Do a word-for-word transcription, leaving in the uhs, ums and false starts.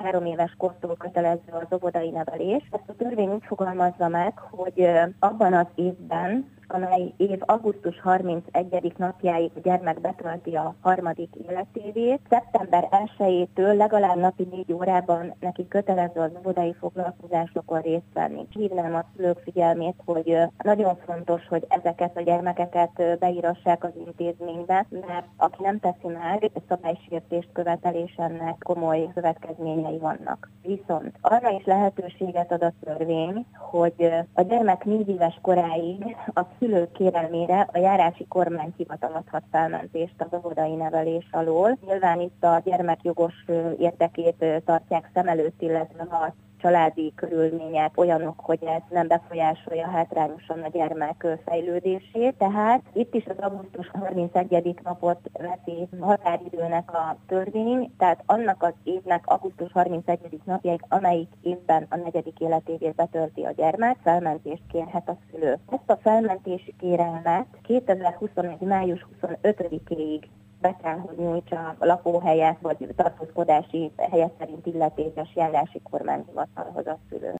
három éves kortól kötelező az óvodai nevelés. Ezt a törvény úgy fogalmazza meg, hogy abban az évben, amely év augusztus harmincegyedike napjáig a gyermek betölti a harmadik életévét, szeptember elsejétől legalább napi négy órában neki kötelező az óvodai foglalkozásokon részt venni. Hívnám a szülők figyelmét, hogy nagyon fontos, hogy ezeket a gyermekeket beírassák az intézménybe, mert aki nem teszi meg, szabálysértést követel, és ennek komoly következményei vannak. Viszont arra is lehetőséget ad a törvény, hogy a gyermek négy éves koráig a szülők kérelmére a járási kormányhivatal adhat felmentést az óvodai nevelés alól. Nyilván itt a gyermek jogos érdekét tartják szem előtt, illetve a családi körülmények olyanok, hogy ez nem befolyásolja hátrányosan a gyermek fejlődését. Tehát itt is az augusztus harmincegyedike napot veszi határidőnek a törvény, tehát annak az évnek augusztus harmincegyedike napjáig, amelyik évben a negyedik életévét betölti a gyermek, felmentést kérhet a szülő. Ezt a felmentési kérelmet kétezer-huszonegy május huszonötödikéig be kell, hogy nyújtsa a lakóhelye vagy tartózkodási helye szerint illetékes járási kormányhivatalhoz a szülő.